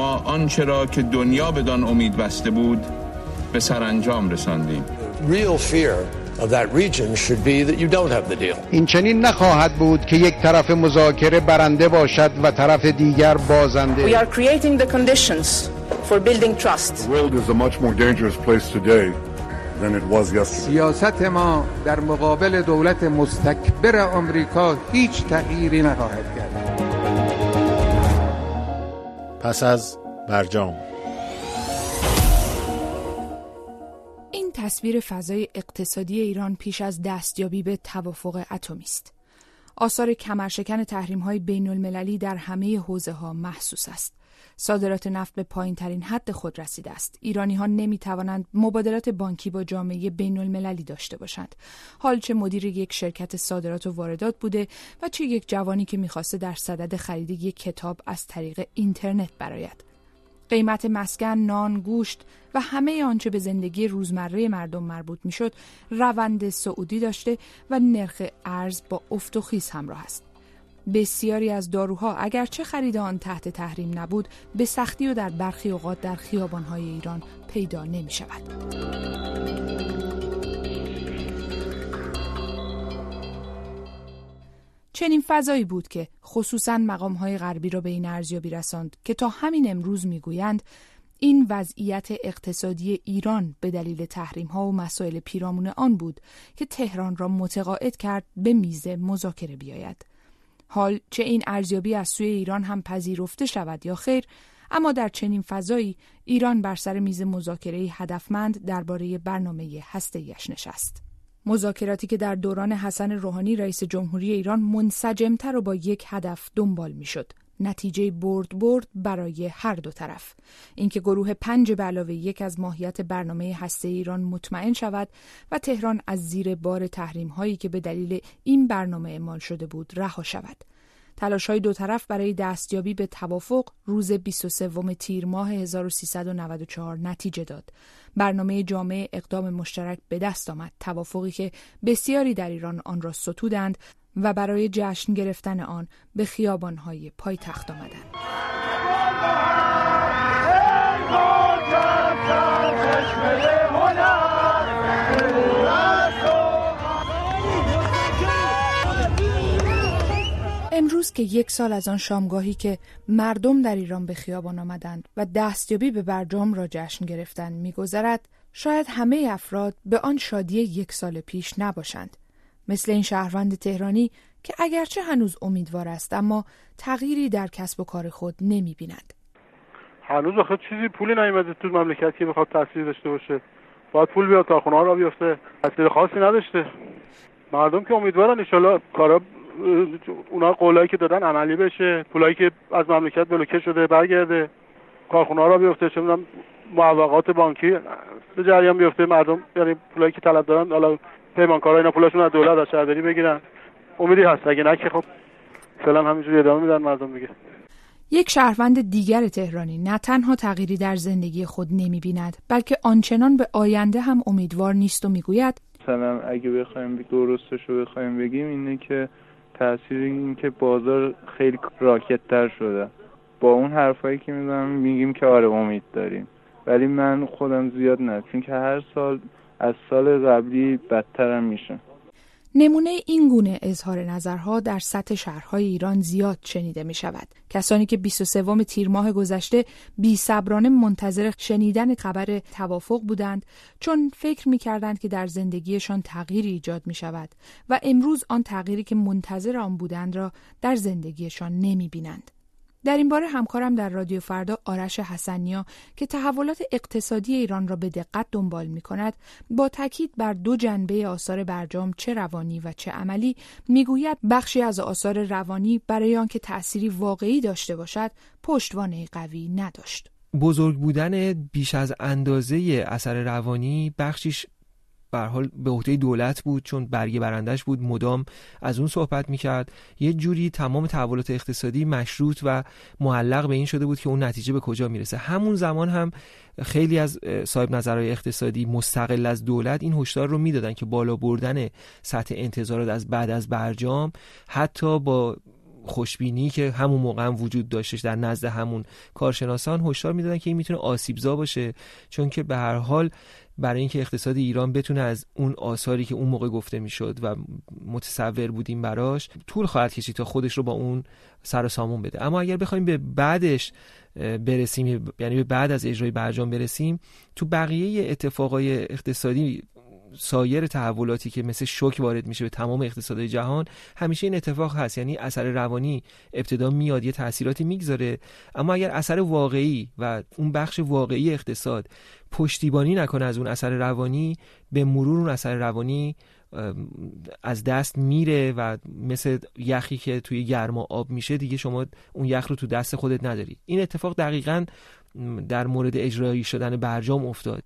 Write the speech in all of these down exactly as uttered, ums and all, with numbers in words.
ما آنچه را که دنیا بدان امید بسته بود به سرانجام رساندیم. Real fear of that region should be that you don't have the deal. این چنین نخواهد بود که یک طرف مذاکره برنده باشد و طرف دیگر بازنده. We are creating the conditions for building trust. The world is a much more dangerous place today than it was yesterday. سیاست ما در مقابل دولت مستکبر آمریکا هیچ تغییری نخواهد کرد. پس از برجام. این تصویر فضای اقتصادی ایران پیش از دستیابی به توافق اتمی است. آثار کمرشکن تحریم‌های بین‌المللی در همه حوزه‌ها محسوس است. صادرات نفت به پایین‌ترین حد خود رسیده است. ایرانی‌ها نمی‌توانند مبادلات بانکی با جامعه بین‌المللی داشته باشند. حال چه مدیر یک شرکت صادرات و واردات بوده و چه یک جوانی که می‌خواسته در صدد خرید یک کتاب از طریق اینترنت برآید. قیمت مسکن، نان، گوشت و همه آنچه به زندگی روزمره مردم مربوط می‌شد روند صعودی داشته و نرخ ارز با افت و خیز همراه است. بسیاری از داروها اگرچه خرید آن تحت تحریم نبود، به سختی و در برخی اوقات در خیابان‌های ایران پیدا نمی‌شود. چنین فضایی بود که خصوصاً مقام‌های غربی را به این ارزیابی رساند که تا همین امروز می‌گویند این وضعیت اقتصادی ایران به دلیل تحریم‌ها و مسائل پیرامون آن بود که تهران را متقاعد کرد به میز مذاکره بیاید. حال چه این ارزیابی از سوی ایران هم پذیرفته شود یا خیر، اما در چنین فضایی ایران بر سر میز مذاکره هدفمند درباره برنامه هسته‌ایش نشست. مذاکراتی که در دوران حسن روحانی رئیس جمهوری ایران منسجم‌تر و با یک هدف دنبال می‌شد. نتیجه برد برد برای هر دو طرف. اینکه گروه پنج به علاوه یک از ماهیت برنامه هسته ایران مطمئن شود و تهران از زیر بار تحریم هایی که به دلیل این برنامه اعمال شده بود رها شود. تلاش های دو طرف برای دستیابی به توافق روز بیست و سوم تیر ماه هزار و سیصد و نود و چهار نتیجه داد. برنامه جامع اقدام مشترک به دست آمد، توافقی که بسیاری در ایران آن را ستودند و برای جشن گرفتن آن به خیابان‌های پایتخت آمدند. امروز که یک سال از آن شامگاهی که مردم در ایران به خیابان آمدند و دستیابی به برجام را جشن گرفتند می‌گذرد، شاید همه افراد به آن شادی یک سال پیش نباشند. مثل این شهروند تهرانی که اگرچه هنوز امیدوار است اما تغییری در کسب و کار خود نمی‌بیند. هنوز آخه چیزی پولی نیومده تو مملکت که بخواد تاثیر داشته باشه. باید پول بیاد تا خونه ها را بیفته. تاثیر خاصی نداشته. مردم که امیدوارن ان شاءالله کارا اونا قولایی که دادن عملی بشه، پولایی که از مملکت بلوکه شده برگرده، کارخونه ها را بیفته، چه می‌دونم موافقات بانکی به جریان بیفته، مردم یعنی پولایی که طلب دارن حالا پیمانکارا اینا پولاشون از دولت از شهرداری بگیرن. امیدی هست، اگه نه که خب فعلا همینجوری ادامه میدن مردم دیگه. یک شهروند دیگر تهرانی نه تنها تغییری در زندگی خود نمی‌بیند، بلکه آنچنان به آینده هم امیدوار نیست و میگوید مثلا اگه بخوایم درستش رو بخوایم بگیم اینه که تأثیر این که بازار خیلی راکت تر شده. با اون حرفایی که میزنم میگیم که آره امید داریم، ولی من خودم زیاد نه، چون که هر سال از سال قبلی بدتر هم میشه. نمونه این گونه اظهار نظرها در سطح شهرهای ایران زیاد شنیده می شود. کسانی که بیست و سوم تیر ماه گذشته بی‌صبرانه منتظر شنیدن خبر توافق بودند، چون فکر می کردند که در زندگیشان تغییری ایجاد می شود و امروز آن تغییری که منتظر آن بودند را در زندگیشان نمی بینند. در این باره همکارم در رادیو فردا آرش حسنیا که تحولات اقتصادی ایران را به دقت دنبال می کند، با تاکید بر دو جنبه آثار برجام چه روانی و چه عملی میگوید بخشی از آثار روانی برای آنکه تأثیری واقعی داشته باشد پشتوانه قوی نداشت. بزرگ بودن بیش از اندازه اثر روانی بخشیش به هر حال به عهده دولت بود، چون برگه برندش بود، مدام از اون صحبت میکرد. یه جوری تمام تحولات اقتصادی مشروط و معلق به این شده بود که اون نتیجه به کجا میرسه. همون زمان هم خیلی از صاحب نظرهای اقتصادی مستقل از دولت این هشدار رو میدادن که بالا بردن سطح انتظارات از بعد از برجام حتی با خوشبینی که همون موقع هم وجود داشتش در نزد همون کارشناسان هشدار میدادن که این میتونه آسیبزا باشه، چون که به هر حال برای اینکه اقتصاد ایران بتونه از اون آثاری که اون موقع گفته میشد و متصور بودیم براش طول خواهد کشید تا خودش رو با اون سر و سامون بده. اما اگر بخوایم به بعدش برسیم، یعنی به بعد از اجرای برجام برسیم، تو بقیه اتفاقای اقتصادی، سایر تحولاتی که مثل شوک وارد میشه به تمام اقتصادهای جهان، همیشه این اتفاق هست. یعنی اثر روانی ابتدا میاد یه تأثیراتی میگذاره، اما اگر اثر واقعی و اون بخش واقعی اقتصاد پشتیبانی نکنه از اون اثر روانی، به مرور اون اثر روانی از دست میره و مثل یخی که توی گرما آب میشه دیگه شما اون یخ رو تو دست خودت نداری. این اتفاق دقیقاً در مورد اجرایی شدن برجام افتاد.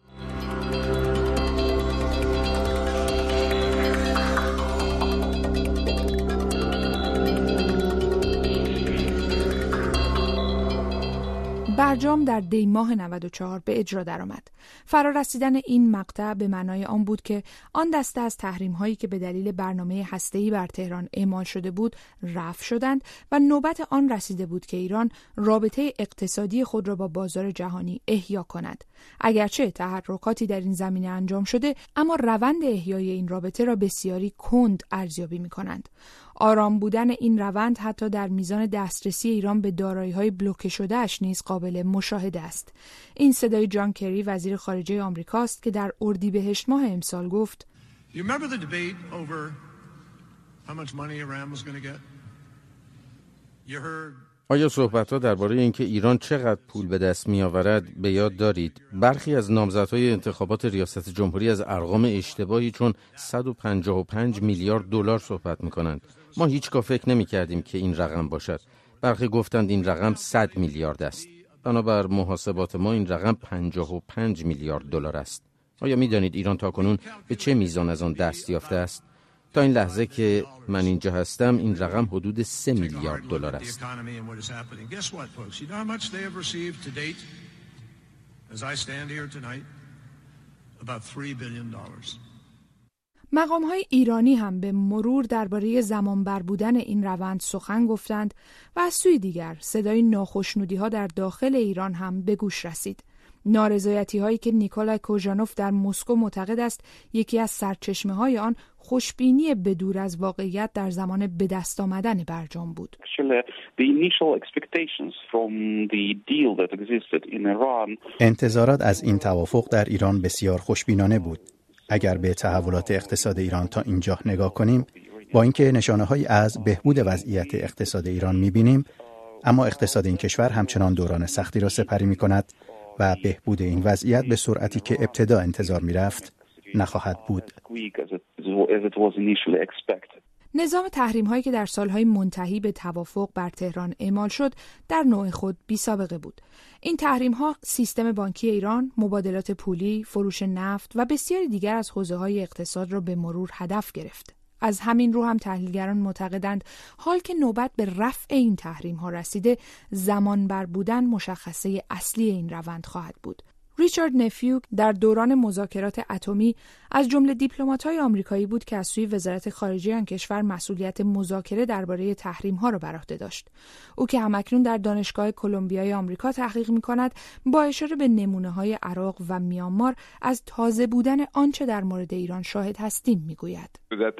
برجام در دی ماه نود و چهار به اجرا درآمد. فرارسیدن این مقطع به معنای آن بود که آن دسته از تحریم‌هایی که به دلیل برنامه هسته‌ای بر تهران اعمال شده بود رفع شدند و نوبت آن رسیده بود که ایران رابطه اقتصادی خود را با بازار جهانی احیا کند. اگرچه تحرکاتی در این زمینه انجام شده، اما روند احیای این رابطه را بسیاری کند ارزیابی می‌کنند. آرام بودن این روند حتی در میزان دسترسی ایران به دارایی‌های بلوکه شده‌اش نیز قابل مشاهده است. این صدای جان کری وزیر خارجه آمریکاست که در اردیبهشت ماه امسال گفت: آیا صحبت‌ها درباره اینکه ایران چقدر پول به دست می‌آورد به یاد دارید؟ برخی از نامزدهای انتخابات ریاست جمهوری از ارقام اشتباهی چون صد و پنجاه و پنج میلیارد دلار صحبت می‌کنند. ما هیچگاه فکر نمی‌کردیم که این رقم باشد. برخی گفتند این رقم صد میلیارد است. بنابر محاسبات ما این رقم پنجاه و پنج میلیارد دلار است. آیا می‌دانید ایران تاکنون به چه میزان از آن دست یافته است؟ تا این لحظه که من اینجا هستم این رقم حدود سه میلیارد دلار است. مقام‌های ایرانی هم به مرور درباره زمانبر بودن این روند سخن گفتند و از سوی دیگر صدای ناخشنودی‌ها در داخل ایران هم به گوش رسید. نارضایتی هایی که نیکولای کوژانوف در مسکو معتقد است یکی از سرچشمه های آن خوشبینی بدور از واقعیت در زمان به دست آمدن برجام بود. انتظارات از این توافق در ایران بسیار خوشبینانه بود. اگر به تحولات اقتصاد ایران تا اینجا نگاه کنیم، با اینکه نشانه‌هایی از بهبود وضعیت اقتصاد ایران می‌بینیم، اما اقتصاد این کشور همچنان دوران سختی را سپری می‌کند و بهبود این وضعیت به سرعتی که ابتدا انتظار می‌رفت نخواهد بود. نظام تحریم هایی که در سالهای منتهی به توافق بر تهران اعمال شد در نوع خود بی سابقه بود. این تحریم ها سیستم بانکی ایران، مبادلات پولی، فروش نفت و بسیاری دیگر از حوزه‌های اقتصاد را به مرور هدف گرفت. از همین رو هم تحلیلگران معتقدند حال که نوبت به رفع این تحریم ها رسیده، زمان بر بودن مشخصه اصلی این روند خواهد بود. ریچارد نفیو در دوران مذاکرات اتمی از جمله دیپلمات‌های آمریکایی بود که از سوی وزارت خارجه آن کشور مسئولیت مذاکره درباره تحریم‌ها را بر عهده داشت. او که همکنون در دانشگاه کلمبیای آمریکا تحقیق می‌کند، با اشاره به نمونه‌های عراق و میانمار از تازه بودن آنچه در مورد ایران شاهد هستیم می‌گوید.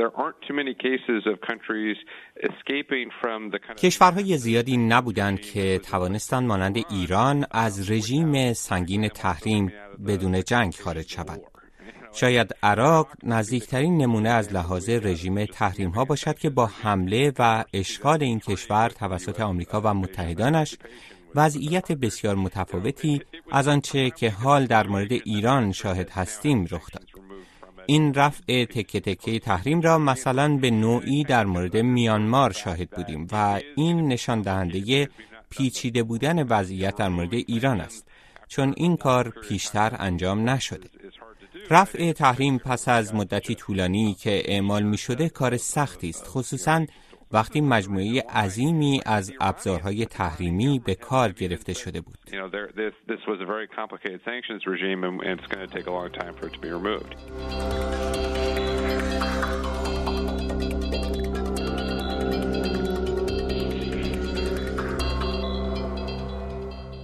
کشورهای زیادی نبودند که توانستند مانند ایران از رژیم سنگین تحریم بدون جنگ خارج شوند. شاید عراق نزدیکترین نمونه از لحاظ رژیم تحریم ها باشد که با حمله و اشغال این کشور توسط آمریکا و متحدانش وضعیت بسیار متفاوتی از آنچه که حال در مورد ایران شاهد هستیم رخ داد. این رفع تکه تکه تحریم را مثلا به نوعی در مورد میانمار شاهد بودیم و این نشان دهنده پیچیده بودن وضعیت در مورد ایران است، چون این کار پیشتر انجام نشده. رفع تحریم پس از مدتی طولانی که اعمال می شده کار سختی است، خصوصاً وقتی مجموعه عظیمی از ابزارهای تحریمی به کار گرفته شده بود.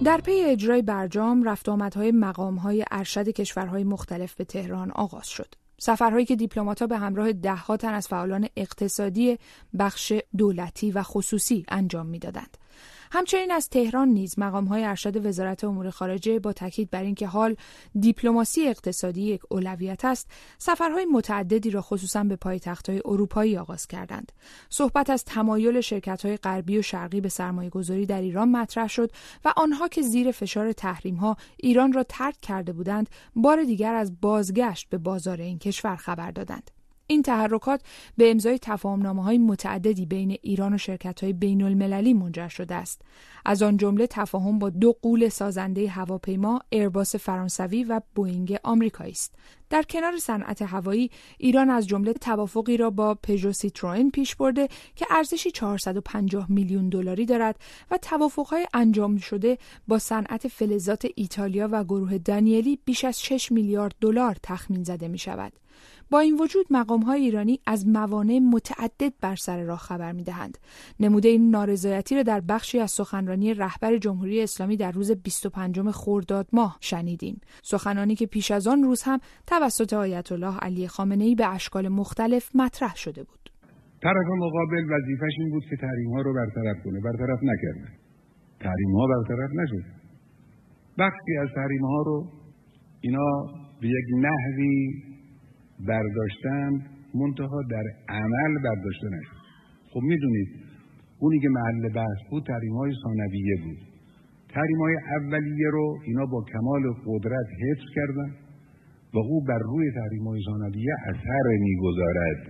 در پی اجرای برجام رفت آمدهای مقام‌های ارشد کشورهای مختلف به تهران آغاز شد. سفرهایی که دیپلمات‌ها به همراه ده‌ها تن از فعالان اقتصادی بخش دولتی و خصوصی انجام می‌دادند. همچنین از تهران نیز مقام‌های ارشد وزارت امور خارجه با تاکید بر اینکه حال دیپلماسی اقتصادی یک اولویت است، سفرهای متعددی را خصوصاً به پایتخت‌های اروپایی آغاز کردند. صحبت از تمایل شرکت‌های غربی و شرقی به سرمایه‌گذاری در ایران مطرح شد و آنها که زیر فشار تحریم‌ها ایران را ترک کرده بودند، بار دیگر از بازگشت به بازار این کشور خبر دادند. این تحرکات به امضای تفاهم‌نامه‌های متعددی بین ایران و شرکت‌های بین‌المللی منجر شده است. از آن جمله تفاهم با دو غول سازنده هواپیما، ایرباس فرانسوی و بوئینگ آمریکایی است. در کنار صنعت هوایی، ایران از جمله توافقی را با پژو سیتروئن پیش برده که ارزشی چهارصد و پنجاه میلیون دلاری دارد و توافق‌های انجام شده با صنعت فلزات ایتالیا و گروه دانیلی بیش از شش میلیارد دلار تخمین زده می‌شود. با این وجود مقام‌های ایرانی از موانع متعدد بر سر راه خبر می‌دهند. نموده این نارضایتی را در بخشی از سخنرانی رهبر جمهوری اسلامی در روز بیست و پنجم خرداد ماه شنیدیم. سخنانی که پیش از آن روز هم توسط آیت الله علی خامنه‌ای به اشکال مختلف مطرح شده بود. طرف مقابل وظیفش این بود که تحریم‌ها رو برطرف کنه، برطرف نکرد. تحریم‌ها برطرف نشد. بخشی از تحریم‌ها رو اینا به یک نحوی برداشتن، منتها در عمل برداشته نشد. خب میدونید اونی که محل بحث بود تحریم‌های ثانویه بود. تحریم‌های اولیه رو اینا با کمال قدرت حفظ کردن و او بر روی تحریم‌های ثانویه اثر می‌گذارد.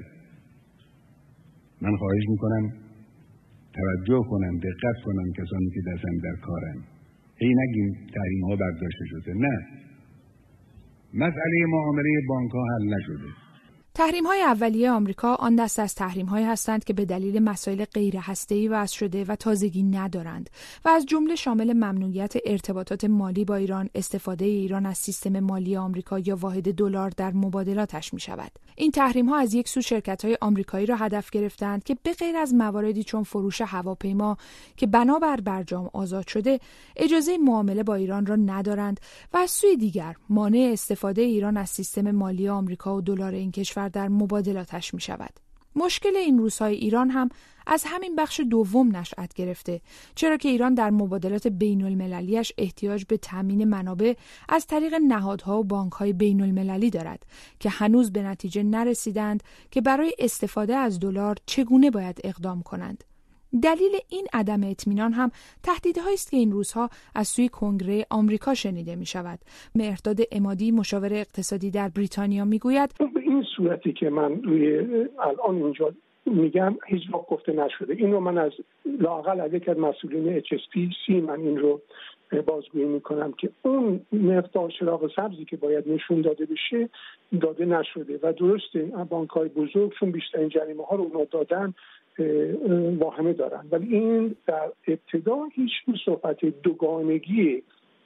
من خواهش میکنم توجه کنم، دقت کنم کسانی که دستن در کارن. ای نگیم تحریم‌ها برداشته شده، نه. مسئله معامله بانک‌ها حل نشده. تحریم‌های اولیه آمریکا آن دست از تحریم‌هایی هستند که به دلیل مسائل غیر هسته‌ای وضع شده و تازگی ندارند و از جمله شامل ممنوعیت ارتباطات مالی با ایران، استفاده ایران از سیستم مالی آمریکا یا واحد دلار در مبادلاتش می‌شود. این تحریم‌ها از یک سو شرکت‌های آمریکایی را هدف گرفتند که به غیر از مواردی چون فروش هواپیما که بنابر برجام آزاد شده، اجازه معامله با ایران را ندارند و از سوی دیگر مانع استفاده ایران از سیستم مالی آمریکا و دلار این کشور در مبادلاتش می شود. مشکل این روزهای ایران هم از همین بخش دوم نشأت گرفته، چرا که ایران در مبادلات بین المللیش احتیاج به تامین منابع از طریق نهادها و بانک‌های بین المللی دارد که هنوز به نتیجه نرسیدند که برای استفاده از دلار چگونه باید اقدام کنند. دلیل این عدم اطمینان هم تهدیدهایی است که این روزها از سوی کنگره آمریکا شنیده می شود. مهرداد عمادی مشاور اقتصادی در بریتانیا می گوید به این صورتی که من روی الان اینجا میگم هیچ وقت گفته نشده. این رو من از لااقل از یک از مسئولین اچ اس پی سی من این رو بازگویی میکنم که اون مقدار چراغ سبزی که باید نشون داده بشه داده نشده و درسته بانک‌های بزرگ چون بیشترین جریمه ها رو اونا دادن واهمه دارن، ولی این در ابتدا هیچ صحبت دوگانگی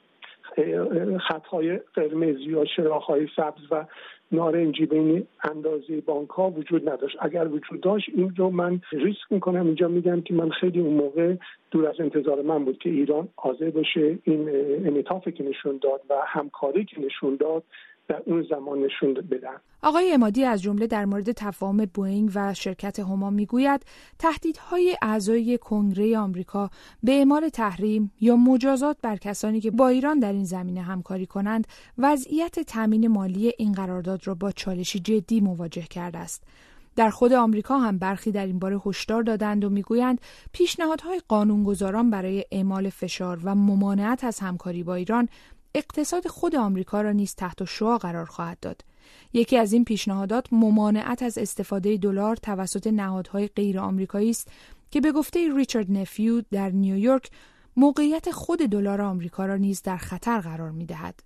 خطهای قرمز یا چراغ‌های سبز و نارنجی بین اندازه بانک‌ها وجود نداشت. اگر وجود داشت این رو من ریسک میکنم اینجا میگم که من خیلی اون موقع دور از انتظار من بود که ایران حاضر باشه این انعطافی که نشون داد و همکاری که نشون داد در اون زمان نشون بدن. آقای عمادی از جمله در مورد تفاهم بوئینگ و شرکت هما میگوید تهدیدهای اعضای کنگره آمریکا به اعمال تحریم یا مجازات بر کسانی که با ایران در این زمینه همکاری کنند وضعیت تامین مالی این قرارداد را با چالشی جدی مواجه کرده است. در خود آمریکا هم برخی در این باره هشدار دادند و میگویند پیشنهادهای قانونگذاران برای اعمال فشار و ممانعت از همکاری با ایران اقتصاد خود آمریکا را نیز تحت شعاع قرار خواهد داد. یکی از این پیشنهادات ممانعت از استفاده دلار توسط نهادهای غیر آمریکایی است که به گفته ریچارد نفیو در نیویورک موقعیت خود دلار آمریکا را نیز در خطر قرار می‌دهد.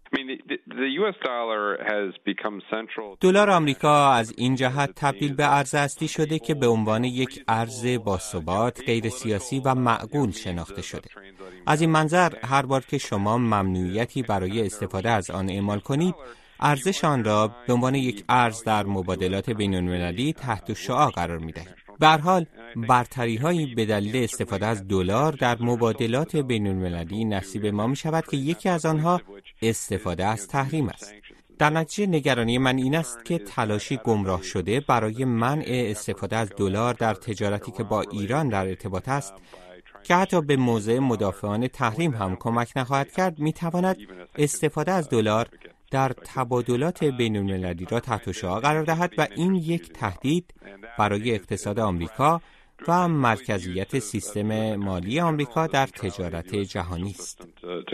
دلار آمریکا از این جهت تبدیل به ارز اصلی شده که به عنوان یک ارز باثبات، غیر سیاسی و معقول شناخته شده. از این منظر هر بار که شما ممنوعیتی برای استفاده از آن اعمال کنید، ارزش آن را به عنوان یک ارز در مبادلات بین‌المللی تحت شعاع قرار می‌دهید. به هر حال برتری‌هایی به دلیل استفاده از دلار در مبادلات بین‌المللی نصیب ما می‌شود که یکی از آنها استفاده از تحریم است. در نتیجه نگرانی من این است که تلاشی گمراه شده برای منع استفاده از دلار در تجارتی که با ایران در ارتباط است، که حتی به موضع مدافعان تحریم هم کمک نخواهد کرد، می‌تواند استفاده از دلار در تبادلات بین‌المللی را تحت شعاع قرار دهد و این یک تهدید برای اقتصاد آمریکا و مرکزیت سیستم مالی آمریکا در تجارت جهانی است.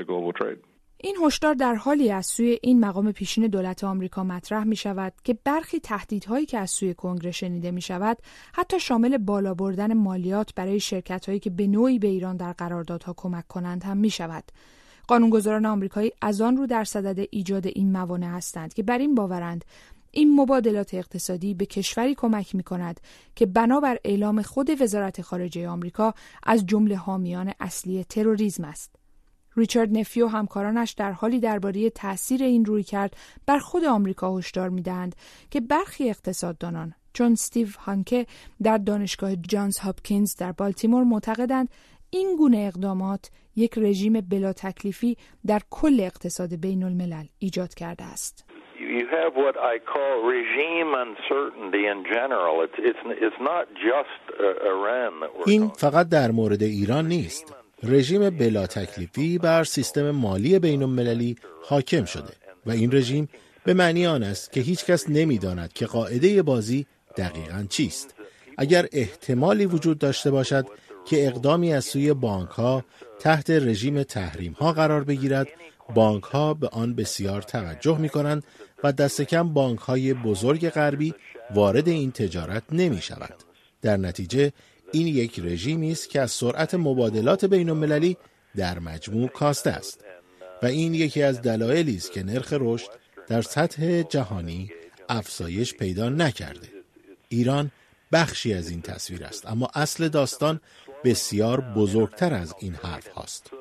این هشدار در حالی از سوی این مقام پیشین دولت آمریکا مطرح می شود که برخی تهدیدهایی که از سوی کنگره شنیده می شود حتی شامل بالا بردن مالیات برای شرکت‌هایی که به نوعی به ایران در قراردادها کمک کنند هم می شود. قانونگذاران آمریکایی از آن رو در صدد ایجاد این موانع هستند که بر این باورند این مبادلات اقتصادی به کشوری کمک می کند که بنابر اعلام خود وزارت خارجه آمریکا از جمله حامیان اصلی تروریسم است. ریچارد نفی و همکارانش در حالی درباره تأثیر این رویکرد بر خود آمریکا هشدار می‌دهند که برخی اقتصاددانان چون استیو هانکه در دانشگاه جانز هاپکینز در بالتیمور معتقدند این گونه اقدامات یک رژیم بلا تکلیفی در کل اقتصاد بین الملل ایجاد کرده است. You have what I call regime uncertainty in general. It's it's it's not just Iran that we're این فقط در مورد ایران نیست. رژیم بلا تکلیفی بر سیستم مالی بین المللی حاکم شده و این رژیم به معنی آن است که هیچ کس نمی‌داند که قاعده بازی دقیقاً چیست. اگر احتمالی وجود داشته باشد که اقدامی از سوی بانک‌ها تحت رژیم تحریم‌ها قرار بگیرد، بانک‌ها به آن بسیار توجه می‌کنند و دست کم بانک‌های بزرگ غربی وارد این تجارت نمی‌شوند. در نتیجه این یک رژیمی است که از سرعت مبادلات بین‌المللی در مجموع کاسته است و این یکی از دلایلی است که نرخ رشد در سطح جهانی افزایش پیدا نکرده. ایران بخشی از این تصویر است، اما اصل داستان بسیار بزرگتر از این حرف هاست.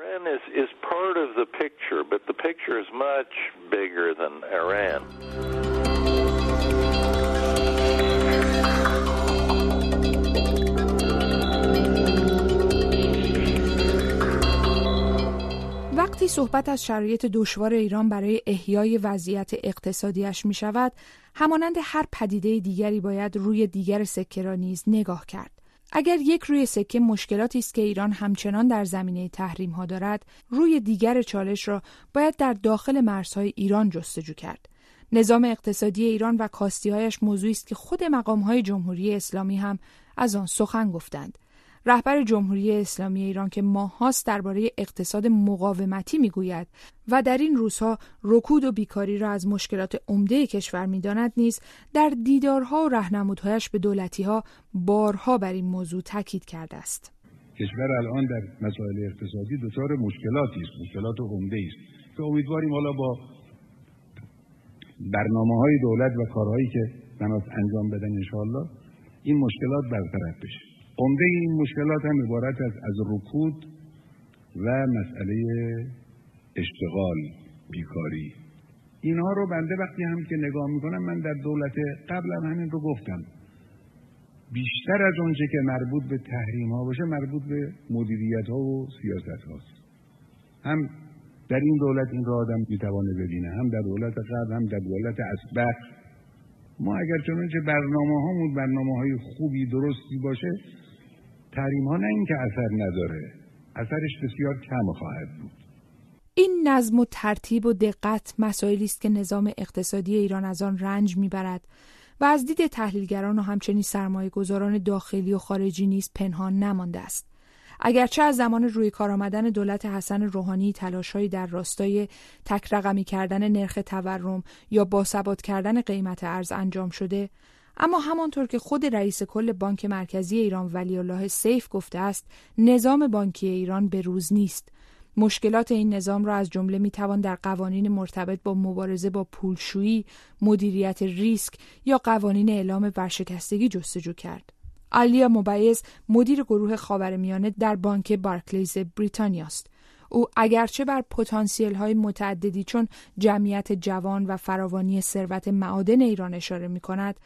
وقتی صحبت از شرایط دشوار ایران برای احیای وضعیت اقتصادیش می شود، همانند هر پدیده دیگری باید روی دیگر سکه را نیز نگاه کرد. اگر یک روی سکه مشکلاتی است که ایران همچنان در زمینه تحریم ها دارد، روی دیگر چالش را باید در داخل مرزهای ایران جستجو کرد. نظام اقتصادی ایران و کاستی‌هایش موضوعی است که خود مقام‌های جمهوری اسلامی هم از آن سخن گفتند. رهبر جمهوری اسلامی ایران که ماه‌هاست درباره اقتصاد مقاومتی میگوید و در این روزها رکود و بیکاری را از مشکلات عمده کشور می‌داند، نیز در دیدارها و راهنمودهایش به دولتی‌ها بارها بر این موضوع تاکید کرده است. کشور الان در مسائل اقتصادی دچار مشکلاتی است، مشکلات عمده است که امیدواریم حالا با برنامه‌های دولت و کارهایی که بناس انجام بدن انشاءالله این مشکلات برطرف بشه. عمده این مشکلات هم عبارت از از رکود و مسئله اشتغال، بیکاری. اینها رو بنده وقتی هم که نگاه میکنم، من در دولت قبلم همین رو گفتم، بیشتر از اونچه که مربوط به تحریم ها باشه مربوط به مدیریت ها و سیاست هاست. هم در این دولت این رو آدم میتوانه ببینه، هم در دولت قبل، هم در دولت اسبق. ما اگر چنانچه برنامه هامون برنامه های خوبی درستی باشه، تحریم ها نه این که اثر نداره، اثرش بسیار کم خواهد بود. این نظم و ترتیب و دقت مسائلی است که نظام اقتصادی ایران از آن رنج میبرد و از دید تحلیلگران و همچنین سرمایه‌گذاران داخلی و خارجی نیز پنهان نمانده است. اگرچه از زمان روی کار آمدن دولت حسن روحانی تلاش‌هایی در راستای تک رقمی کردن نرخ تورم یا باثبات کردن قیمت ارز انجام شده، اما همانطور که خود رئیس کل بانک مرکزی ایران ولی الله سیف گفته است، نظام بانکی ایران به روز نیست. مشکلات این نظام را از جمله میتوان در قوانین مرتبط با مبارزه با پولشویی، مدیریت ریسک یا قوانین اعلام ورشکستگی جستجو کرد. آلیا مبیز مدیر گروه خاورمیانه در بانک بارکلیز بریتانیا است. او اگرچه بر پتانسیل‌های متعددی چون جمعیت جوان و فراوانی ثروت معادن ایران اشاره می‌کند،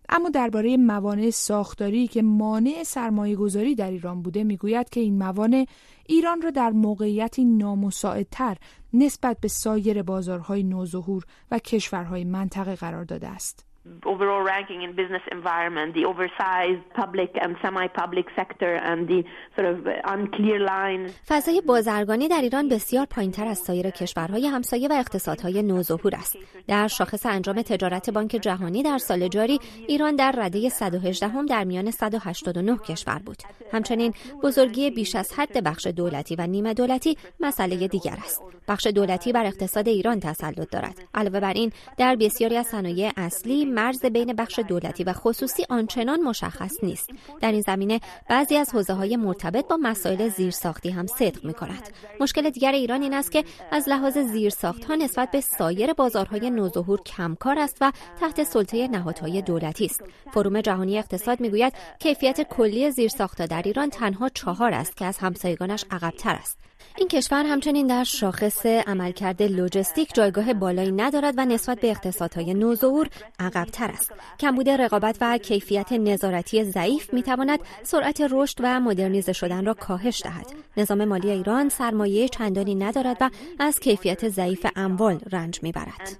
اما درباره موانع ساختاری که مانع سرمایه‌گذاری در ایران بوده میگوید که این موانع ایران را در موقعیتی نامساعدتر نسبت به سایر بازارهای نوظهور و کشورهای منطقه قرار داده است. overall ranking in business environment, the oversized public and semi-public sector and the sort of unclear lines. فضای بازرگانی در ایران بسیار پایین‌تر از سایر کشورهای همسایه و اقتصادهای نوظهور است. در شاخص انجام تجارت بانک جهانی در سال جاری ایران در رده صد و هجده هم در میان صد و هشتاد و نه کشور بود. همچنین بزرگی بیش از حد بخش دولتی و نیمه دولتی مسئله دیگر است. بخش دولتی بر اقتصاد ایران تسلط دارد. علاوه بر این در بسیاری از صنایع اصلی مرز بین بخش دولتی و خصوصی آنچنان مشخص نیست. در این زمینه بعضی از حوزه‌های مرتبط با مسائل زیرساختی هم صدق می‌کند. مشکل دیگر ایران این است که از لحاظ زیرساخت‌ها نسبت به سایر بازارهای نوظهور کمکار است و تحت سلطه نهادهای دولتی است. فروم جهانی اقتصاد می‌گوید کیفیت کلی زیرساخت‌ها در ایران تنها چهار است که از همسایگانش عقب‌تر است. این کشور همچنین در شاخص عملکرد لوجستیک جایگاه بالایی ندارد و نسبت به اقتصادهای نوظهور عقب‌تر است. کمبود رقابت و کیفیت نظارتی ضعیف می‌تواند سرعت رشد و مدرنیزه شدن را کاهش دهد. نظام مالی ایران سرمایه چندانی ندارد و از کیفیت ضعیف اموال رنج می‌برد.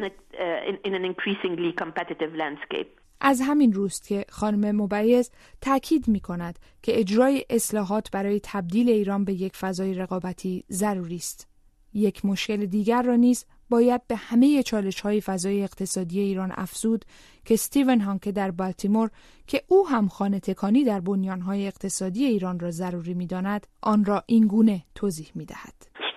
از همین روست که خانم مبیض تاکید می‌کند که اجرای اصلاحات برای تبدیل ایران به یک فضای رقابتی ضروری است. یک مشکل دیگر را نیز باید به همه چالش‌های فضای اقتصادی ایران افزود که استیون هانکه در بالتیمور که او هم خانه تکانی در بنیان‌های اقتصادی ایران را ضروری می‌داند، آن را این گونه توضیح می‌دهد.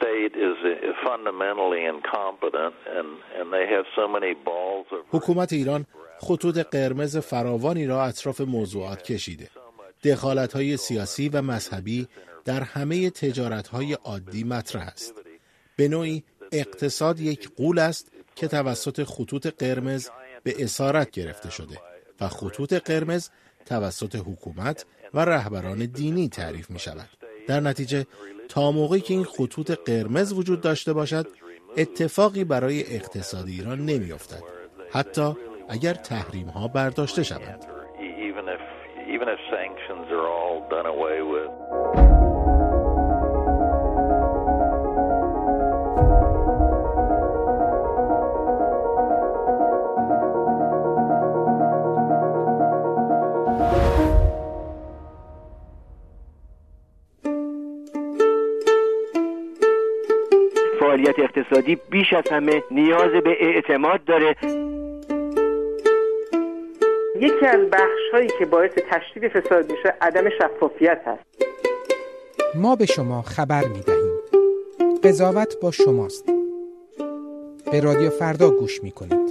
حکومت ایران خطوط قرمز فراوانی را اطراف موضوعات کشیده. دخالت‌های سیاسی و مذهبی در همه تجارت‌های عادی مطرح است. به نوعی اقتصاد یک غول است که توسط خطوط قرمز به اسارت گرفته شده و خطوط قرمز توسط حکومت و رهبران دینی تعریف می شود. در نتیجه تا موقعی که این خطوط قرمز وجود داشته باشد اتفاقی برای اقتصاد ایران نمی افتد، حتی اگر تحریم ها برداشته شوند. فعالیت اقتصادی بیش از همه نیاز به اعتماد داره. یکی از بخش‌هایی که باعث تشدید فساد میشه عدم شفافیت هست. ما به شما خبر می‌دهیم. قضاوت با شماست. به رادیو فردا گوش می‌کنید.